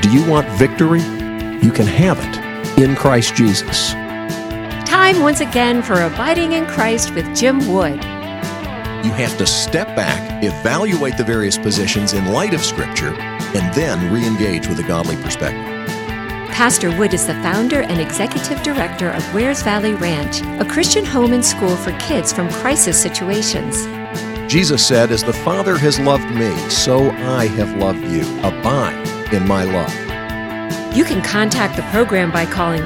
Do you want victory? You can have it in Christ Jesus. Time once again for Abiding in Christ with Jim Wood. You have to step back, evaluate the various positions in light of Scripture, and then re-engage with a godly perspective. Pastor Wood is the founder and executive director of Wares Valley Ranch, a Christian home and school for kids from crisis situations. Jesus said, "As the Father has loved me, so I have loved you. Abide in my love." You can contact the program by calling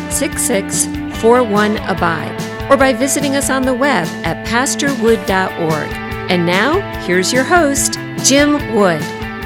866-41-ABIDE or by visiting us on the web at pastorwood.org. And now, here's your host, Jim Wood.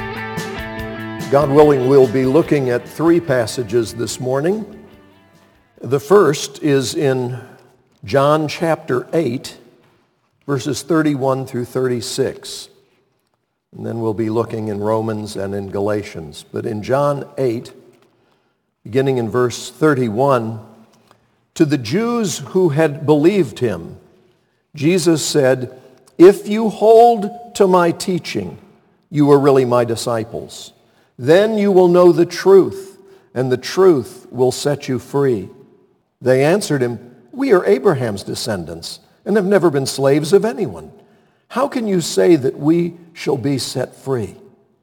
God willing, we'll be looking at three passages this morning. The first is in John chapter 8, verses 31 through 36. And then we'll be looking in Romans and in Galatians. But in John 8, beginning in verse 31, to the Jews who had believed him, Jesus said, "If you hold to my teaching, you are really my disciples. Then you will know the truth, and the truth will set you free." They answered him, "We are Abraham's descendants and have never been slaves of anyone. How can you say that we shall be set free?"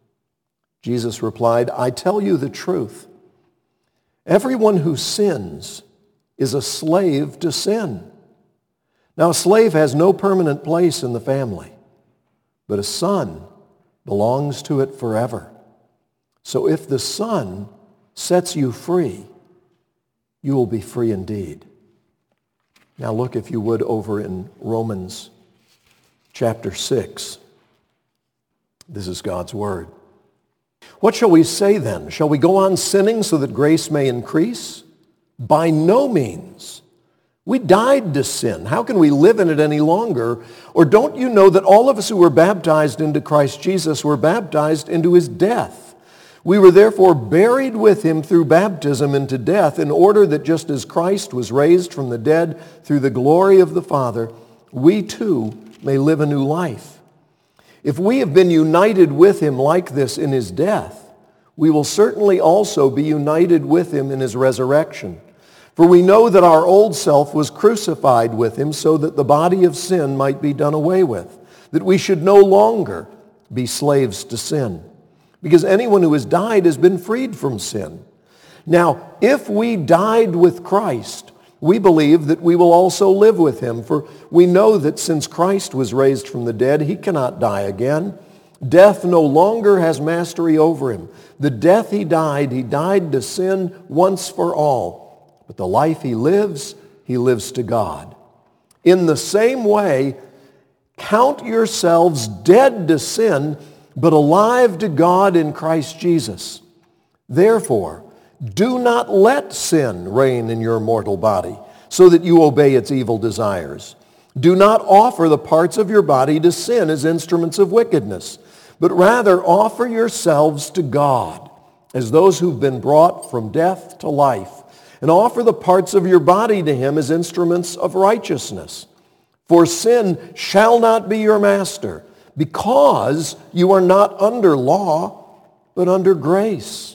Jesus replied, "I tell you the truth. Everyone who sins is a slave to sin. Now a slave has no permanent place in the family, but a son belongs to it forever. So if the Son sets you free, you will be free indeed." Now look, if you would, over in Romans chapter 6. This is God's word. "What shall we say then? Shall we go on sinning so that grace may increase? By no means. We died to sin. How can we live in it any longer? Or don't you know that all of us who were baptized into Christ Jesus were baptized into his death? We were therefore buried with him through baptism into death, in order that just as Christ was raised from the dead through the glory of the Father, we too may live a new life. If we have been united with him like this in his death, we will certainly also be united with him in his resurrection. For we know that our old self was crucified with him so that the body of sin might be done away with, that we should no longer be slaves to sin. Because anyone who has died has been freed from sin. Now, if we died with Christ, we believe that we will also live with him. For we know that since Christ was raised from the dead, he cannot die again. Death no longer has mastery over him. The death he died to sin once for all. But the life he lives to God. In the same way, count yourselves dead to sin, but alive to God in Christ Jesus. Therefore, do not let sin reign in your mortal body, so that you obey its evil desires. Do not offer the parts of your body to sin as instruments of wickedness, but rather offer yourselves to God as those who've been brought from death to life, and offer the parts of your body to him as instruments of righteousness. For sin shall not be your master, because you are not under law, but under grace.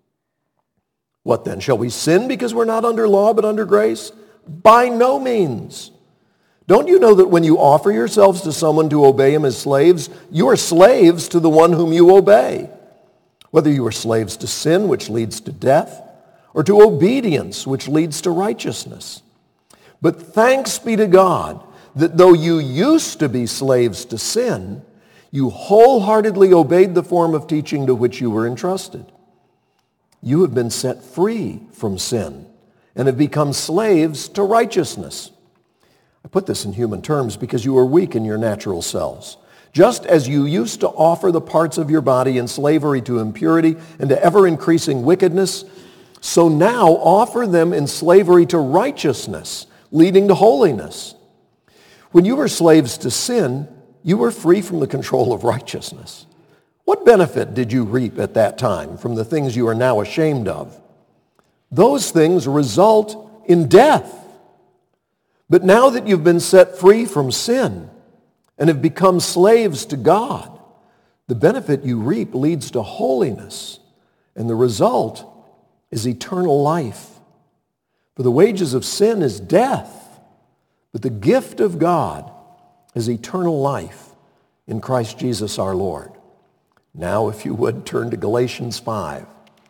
What then? Shall we sin because we're not under law, but under grace? By no means. Don't you know that when you offer yourselves to someone to obey him as slaves, you are slaves to the one whom you obey, whether you are slaves to sin, which leads to death, or to obedience, which leads to righteousness. But thanks be to God that though you used to be slaves to sin, you wholeheartedly obeyed the form of teaching to which you were entrusted. You have been set free from sin and have become slaves to righteousness. I put this in human terms because you are weak in your natural selves. Just as you used to offer the parts of your body in slavery to impurity and to ever-increasing wickedness, so now offer them in slavery to righteousness, leading to holiness. When you were slaves to sin, you were free from the control of righteousness. What benefit did you reap at that time from the things you are now ashamed of? Those things result in death. But now that you've been set free from sin and have become slaves to God, the benefit you reap leads to holiness And the result is eternal life. For the wages of sin is death, but the gift of God is eternal life in Christ Jesus our Lord. Now, if you would, turn to Galatians 5.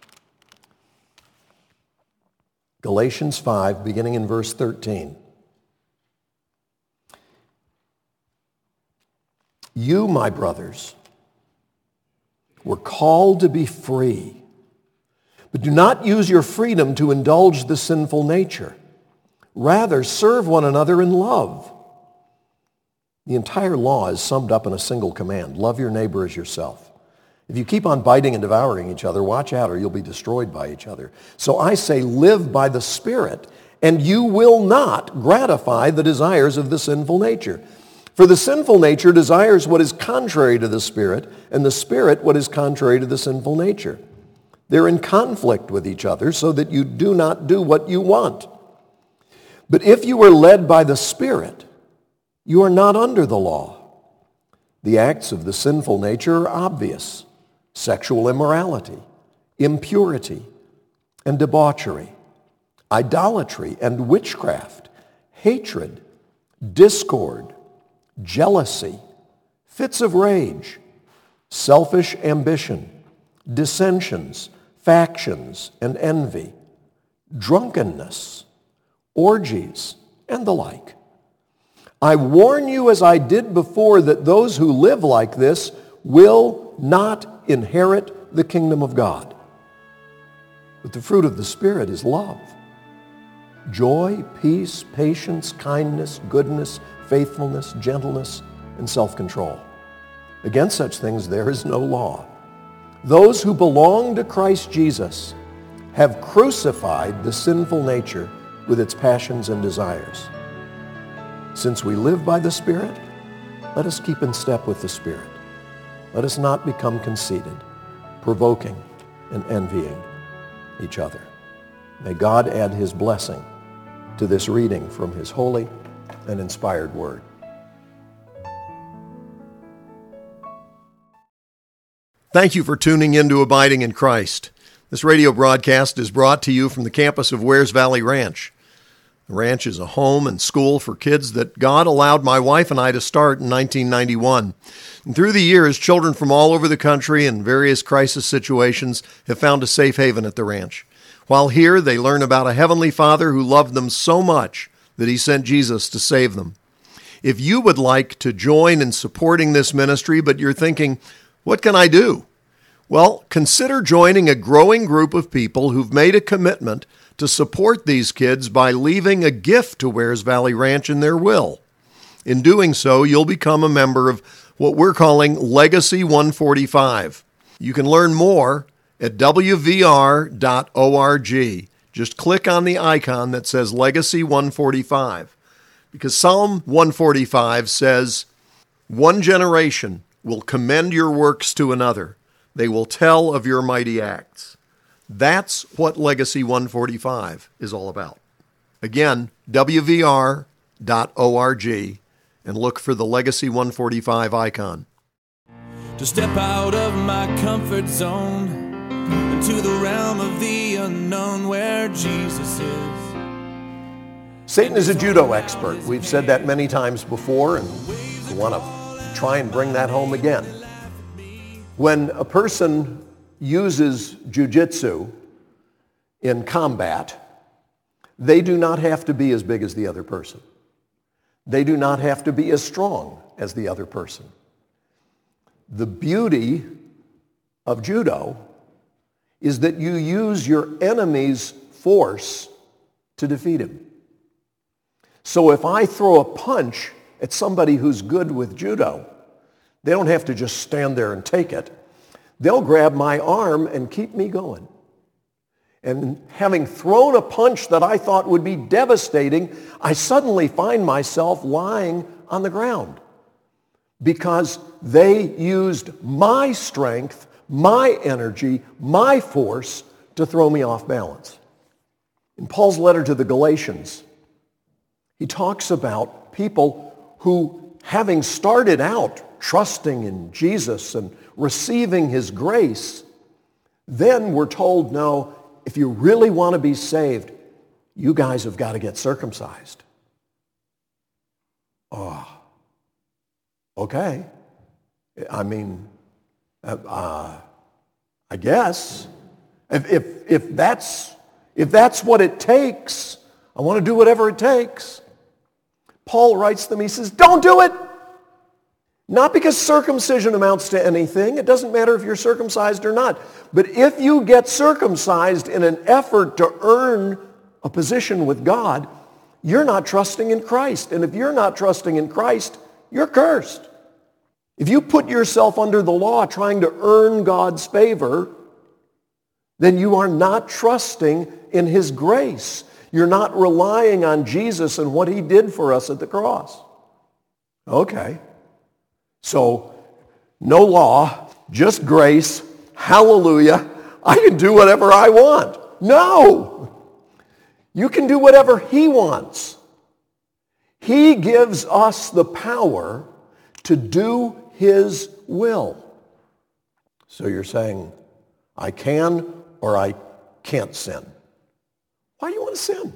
Galatians 5, beginning in verse 13. You, my brothers, were called to be free, but do not use your freedom to indulge the sinful nature. Rather, serve one another in love. The entire law is summed up in a single command: love your neighbor as yourself. If you keep on biting and devouring each other, watch out or you'll be destroyed by each other. So I say, live by the Spirit, and you will not gratify the desires of the sinful nature. For the sinful nature desires what is contrary to the Spirit, and the Spirit what is contrary to the sinful nature. They're in conflict with each other so that you do not do what you want. But if you are led by the Spirit, you are not under the law. The acts of the sinful nature are obvious: sexual immorality, impurity, and debauchery, idolatry and witchcraft, hatred, discord, jealousy, fits of rage, selfish ambition, dissensions, factions, and envy, drunkenness, orgies, and the like. I warn you, as I did before, that those who live like this will not inherit the kingdom of God. But the fruit of the Spirit is love, joy, peace, patience, kindness, goodness, faithfulness, gentleness, and self-control. Against such things there is no law. Those who belong to Christ Jesus have crucified the sinful nature with its passions and desires. Since we live by the Spirit, let us keep in step with the Spirit. Let us not become conceited, provoking and envying each other. May God add his blessing to this reading from his holy and inspired word. Thank you for tuning in to Abiding in Christ. This radio broadcast is brought to you from the campus of Wears Valley Ranch. The ranch is a home and school for kids that God allowed my wife and I to start in 1991. And through the years, children from all over the country and various crisis situations have found a safe haven at the ranch. While here, they learn about a Heavenly Father who loved them so much that he sent Jesus to save them. If you would like to join in supporting this ministry, but you're thinking, what can I do? Well, consider joining a growing group of people who've made a commitment to support these kids by leaving a gift to Wears Valley Ranch in their will. In doing so, you'll become a member of what we're calling Legacy 145. You can learn more at wvr.org. Just click on the icon that says Legacy 145, because Psalm 145 says, "One generation will commend your works to another. They will tell of your mighty acts." That's what Legacy 145 is all about. Again, wvr.org, and look for the Legacy 145 icon. To step out of my comfort zone into the realm of the unknown where Jesus is. Satan is a judo expert. We've said that many times before, and we want to try and bring that home again. When a person uses jujitsu in combat, they do not have to be as big as the other person. They do not have to be as strong as the other person. The beauty of judo is that you use your enemy's force to defeat him. So if I throw a punch at somebody who's good with judo, they don't have to just stand there and take it. They'll grab my arm and keep me going. And having thrown a punch that I thought would be devastating, I suddenly find myself lying on the ground because they used my strength, my energy, my force to throw me off balance. In Paul's letter to the Galatians, he talks about people who, having started out trusting in Jesus and receiving his grace, Then we're told, no, if you really want to be saved, you guys have got to get circumcised. Oh, okay. I mean, I guess if that's what it takes, I want to do whatever it takes. Paul writes them, he says, don't do it. Not because circumcision amounts to anything. It doesn't matter if you're circumcised or not. But if you get circumcised in an effort to earn a position with God, you're not trusting in Christ. And if you're not trusting in Christ, you're cursed. If you put yourself under the law trying to earn God's favor, then you are not trusting in his grace. You're not relying on Jesus and what he did for us at the cross. Okay. So, no law, just grace, hallelujah, I can do whatever I want. No! You can do whatever he wants. He gives us the power to do his will. So you're saying, I can or I can't sin. Why do you want to sin?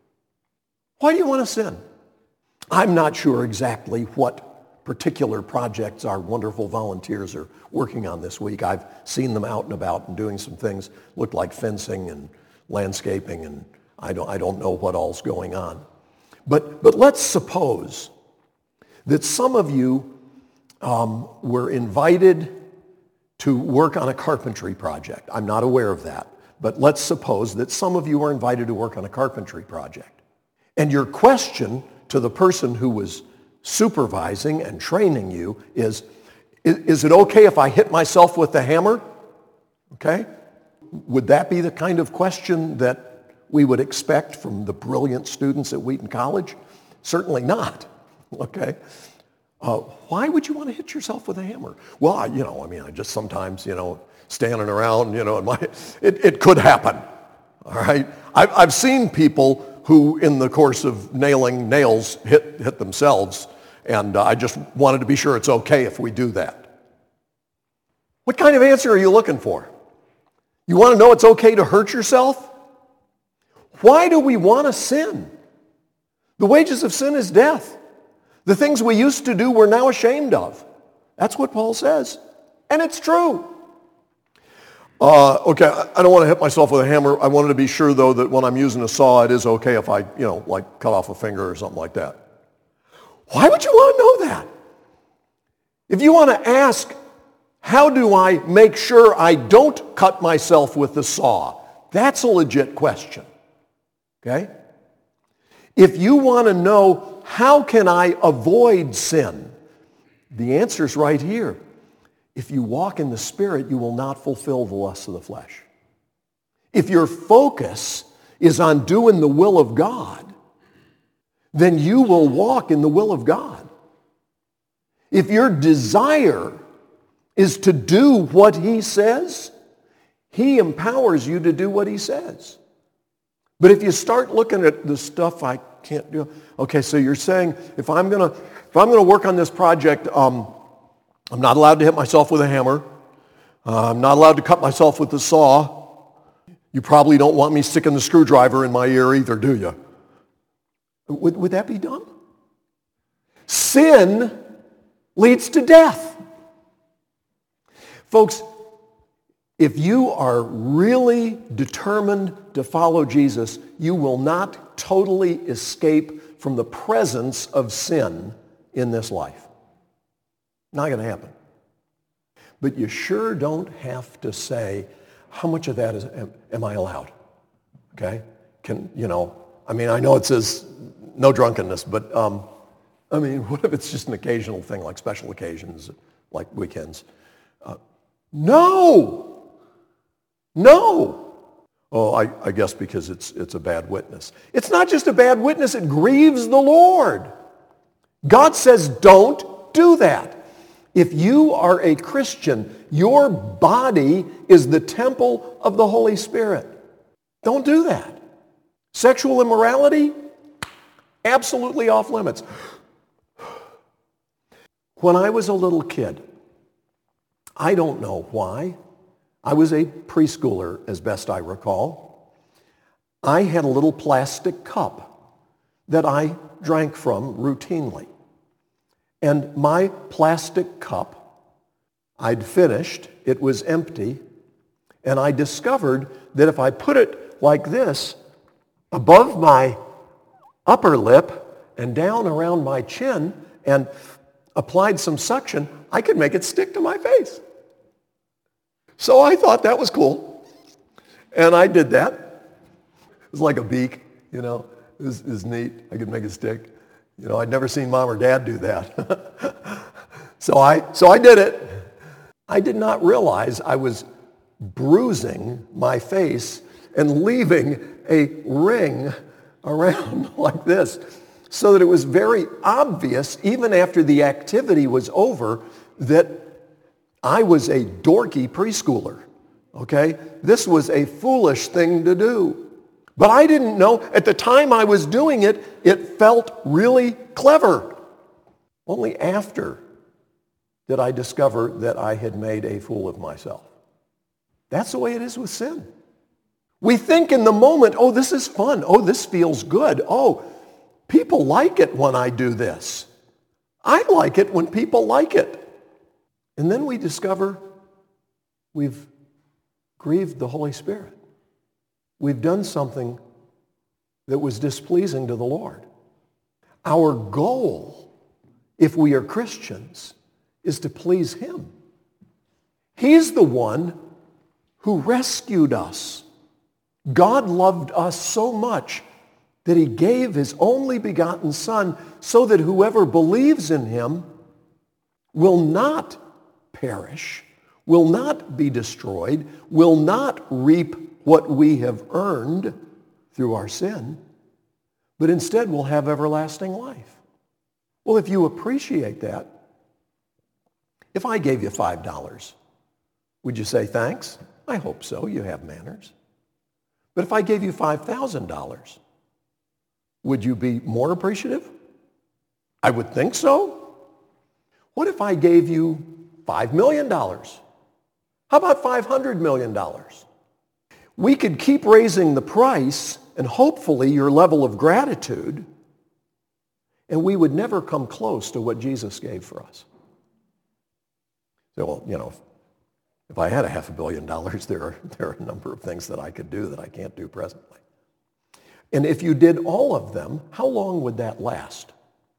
Why do you want to sin? I'm not sure exactly what particular projects our wonderful volunteers are working on this week. I've seen them out and about and doing some things, look like fencing and landscaping, and I don't know what all's going on. But let's suppose that some of you were invited to work on a carpentry project. I'm not aware of that, but let's suppose that some of you were invited to work on a carpentry project. And your question to the person who was supervising and training you is it okay if I hit myself with the hammer? Okay? Would that be the kind of question that we would expect from the brilliant students at Wheaton College? Certainly not. Okay? Why would you want to hit yourself with a hammer? Well, I just sometimes, standing around, it could happen. All right? I've seen people who, in the course of nailing nails, hit themselves, and I just wanted to be sure it's okay if we do that. What kind of answer are you looking for? You want to know it's okay to hurt yourself? Why do we want to sin? The wages of sin is death. The things we used to do we're now ashamed of. That's what Paul says. And it's true. Okay, I don't want to hit myself with a hammer. I wanted to be sure, though, that when I'm using a saw, it is okay if I, like cut off a finger or something like that. Why would you want to know that? If you want to ask, how do I make sure I don't cut myself with the saw? That's a legit question. Okay? If you want to know, how can I avoid sin? The answer's right here. If you walk in the Spirit, you will not fulfill the lusts of the flesh. If your focus is on doing the will of God, then you will walk in the will of God. If your desire is to do what he says, he empowers you to do what he says. But if you start looking at the stuff I can't do, okay, so you're saying if I'm gonna work on this project, I'm not allowed to hit myself with a hammer. I'm not allowed to cut myself with the saw. You probably don't want me sticking the screwdriver in my ear either, do you? Would that be dumb? Sin leads to death. Folks, if you are really determined to follow Jesus, you will not totally escape from the presence of sin in this life. Not going to happen. But you sure don't have to say, how much of that am I allowed? Okay? I know it says no drunkenness, but what if it's just an occasional thing, like special occasions, like weekends? No! Oh, I guess because it's a bad witness. It's not just a bad witness, it grieves the Lord. God says don't do that. If you are a Christian, your body is the temple of the Holy Spirit. Don't do that. Sexual immorality, absolutely off limits. When I was a little kid, I don't know why, I was a preschooler, as best I recall. I had a little plastic cup that I drank from routinely. And my plastic cup, I'd finished, it was empty, and I discovered that if I put it like this, above my upper lip and down around my chin and applied some suction, I could make it stick to my face. So I thought that was cool. And I did that. It was like a beak, you know. It was neat. I could make it stick. You know, I'd never seen Mom or Dad do that. So I did it. I did not realize I was bruising my face and leaving a ring around like this, so that it was very obvious, even after the activity was over, that I was a dorky preschooler, okay? This was a foolish thing to do. But I didn't know, at the time I was doing it, it felt really clever. Only after did I discover that I had made a fool of myself. That's the way it is with sin. We think in the moment, oh, this is fun. Oh, this feels good. Oh, people like it when I do this. I like it when people like it. And then we discover we've grieved the Holy Spirit. We've done something that was displeasing to the Lord. Our goal, if we are Christians, is to please Him. He's the one who rescued us. God loved us so much that He gave His only begotten Son so that whoever believes in Him will not perish, will not be destroyed, will not reap what we have earned through our sin, but instead will have everlasting life. Well, if you appreciate that, if I gave you $5, would you say thanks? I hope so. You have manners. But if I gave you $5,000, would you be more appreciative? I would think so. What if I gave you $5 million? How about $500 million? We could keep raising the price and hopefully your level of gratitude, and we would never come close to what Jesus gave for us. So, well, you know, if I had $500 million, there are a number of things that I could do that I can't do presently. And if you did all of them, how long would that last?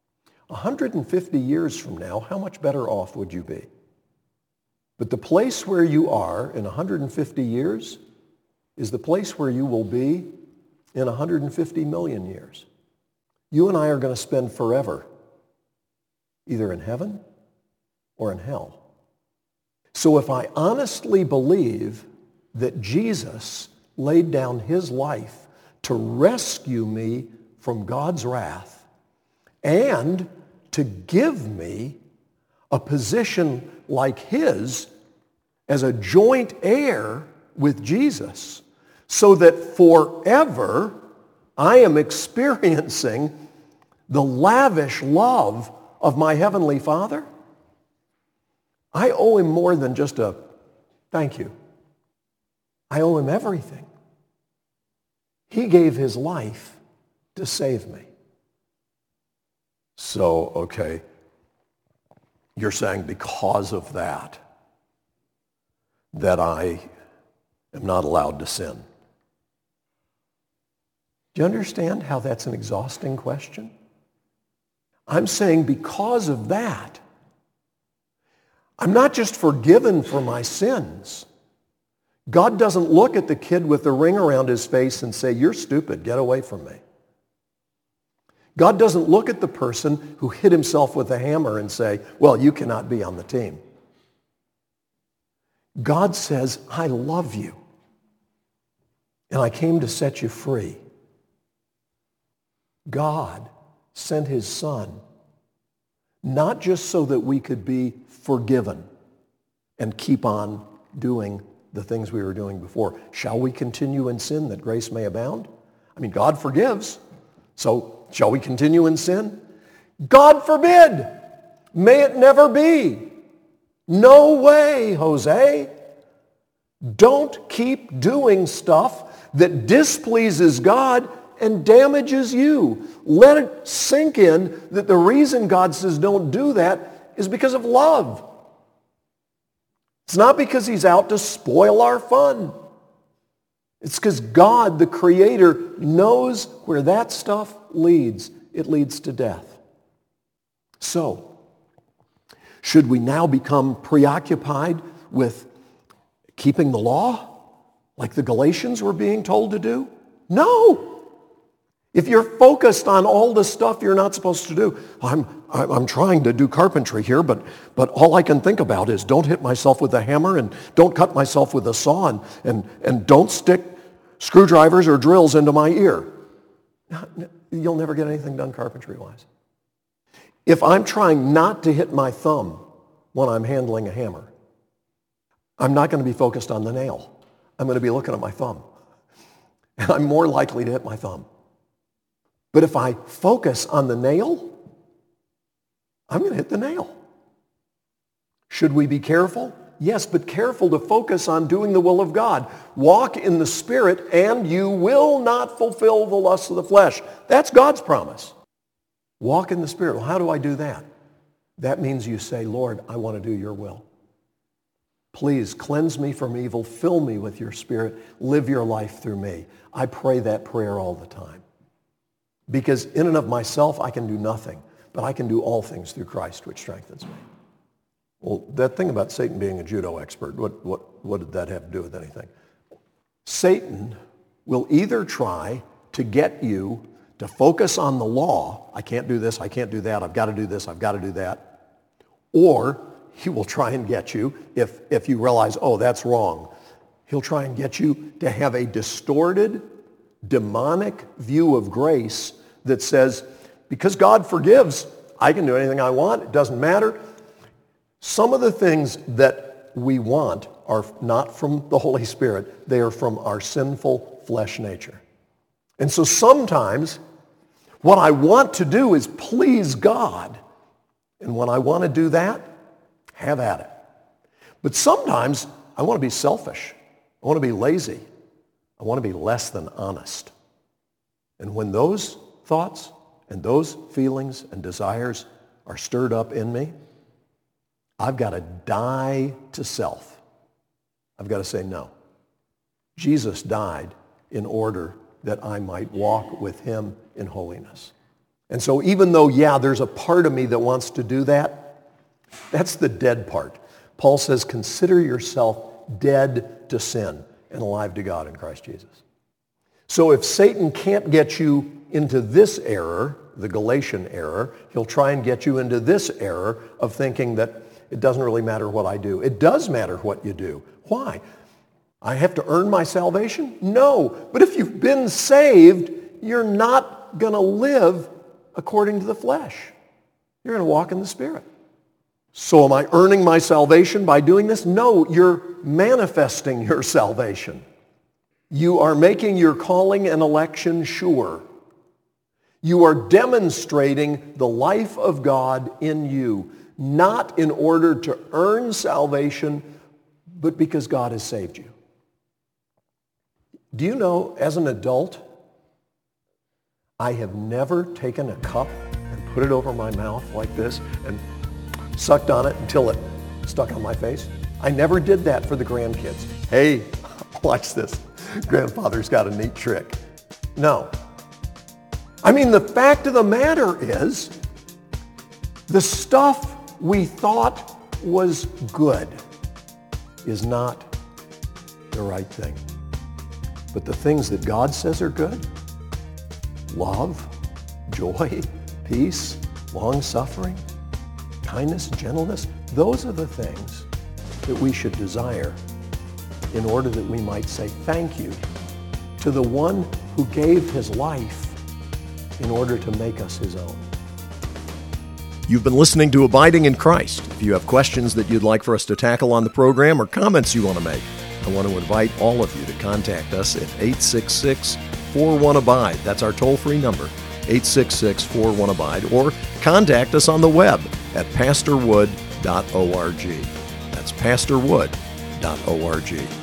150 years from now, how much better off would you be? But the place where you are in 150 years is the place where you will be in 150 million years. You and I are going to spend forever either in heaven or in hell. So if I honestly believe that Jesus laid down His life to rescue me from God's wrath and to give me a position like His as a joint heir with Jesus, so that forever I am experiencing the lavish love of my Heavenly Father, I owe Him more than just a thank you. I owe Him everything. He gave His life to save me. So, okay, you're saying because of that I am not allowed to sin. Do you understand how that's an exhausting question? I'm saying because of that, I'm not just forgiven for my sins. God doesn't look at the kid with the ring around his face and say, "You're stupid, get away from me." God doesn't look at the person who hit himself with a hammer and say, "Well, you cannot be on the team." God says, "I love you, and I came to set you free." God sent His Son, not just so that we could be forgiven and keep on doing the things we were doing before. Shall we continue in sin that grace may abound? I mean, God forgives. So shall we continue in sin? God forbid. May it never be. No way, Jose. Don't keep doing stuff that displeases God and damages you. Let it sink in that the reason God says don't do that is because of love. It's not because he's out to spoil our fun. It's because God, the Creator, knows where that stuff leads. It leads to death. So, should we now become preoccupied with keeping the law like the Galatians were being told to do? No. If you're focused on all the stuff you're not supposed to do, I'm trying to do carpentry here, but all I can think about is don't hit myself with a hammer and don't cut myself with a saw and don't stick screwdrivers or drills into my ear. You'll never get anything done carpentry-wise. If I'm trying not to hit my thumb when I'm handling a hammer, I'm not going to be focused on the nail. I'm going to be looking at my thumb. And I'm more likely to hit my thumb. But if I focus on the nail, I'm going to hit the nail. Should we be careful? Yes, but careful to focus on doing the will of God. Walk in the Spirit, and you will not fulfill the lusts of the flesh. That's God's promise. Walk in the Spirit. Well, how do I do that? That means you say, Lord, I want to do your will. Please cleanse me from evil. Fill me with your Spirit. Live your life through me. I pray that prayer all the time. Because in and of myself, I can do nothing, but I can do all things through Christ, which strengthens me. Well, that thing about Satan being a judo expert, what did that have to do with anything? Satan will either try to get you to focus on the law, I can't do this, I can't do that, I've got to do this, I've got to do that, or he will try and get you, if you realize, oh, that's wrong, he'll try and get you to have a distorted, demonic view of grace that says, because God forgives, I can do anything I want, it doesn't matter. Some of the things that we want are not from the Holy Spirit. They are from our sinful flesh nature. And so sometimes what I want to do is please God. And when I want to do that, have at it. But sometimes I want to be selfish. I want to be lazy. I want to be less than honest. And when those thoughts and those feelings and desires are stirred up in me, I've got to die to self. I've got to say no. Jesus died in order that I might walk with him in holiness. And so even though, there's a part of me that wants to do that, that's the dead part. Paul says, consider yourself dead to sin and alive to God in Christ Jesus. So if Satan can't get you into this error, the Galatian error, he'll try and get you into this error of thinking that it doesn't really matter what I do. It does matter what you do. Why? I have to earn my salvation? No. But if you've been saved, you're not going to live according to the flesh. You're going to walk in the Spirit. So am I earning my salvation by doing this? No, you're manifesting your salvation. You are making your calling and election sure. You are demonstrating the life of God in you, not in order to earn salvation, but because God has saved you. Do you know, as an adult, I have never taken a cup and put it over my mouth like this and sucked on it until it stuck on my face. I never did that for the grandkids. Hey, watch this. Grandfather's got a neat trick. No. I mean, the fact of the matter is, the stuff we thought was good is not the right thing. But the things that God says are good, love, joy, peace, long-suffering, kindness, gentleness, those are the things that we should desire in order that we might say thank you to the one who gave his life in order to make us his own. You've been listening to Abiding in Christ. If you have questions that you'd like for us to tackle on the program or comments you want to make, I want to invite all of you to contact us at 866-41-ABIDE. That's our toll-free number, 866-41-ABIDE, or contact us on the web at pastorwood.org. That's pastorwood.org.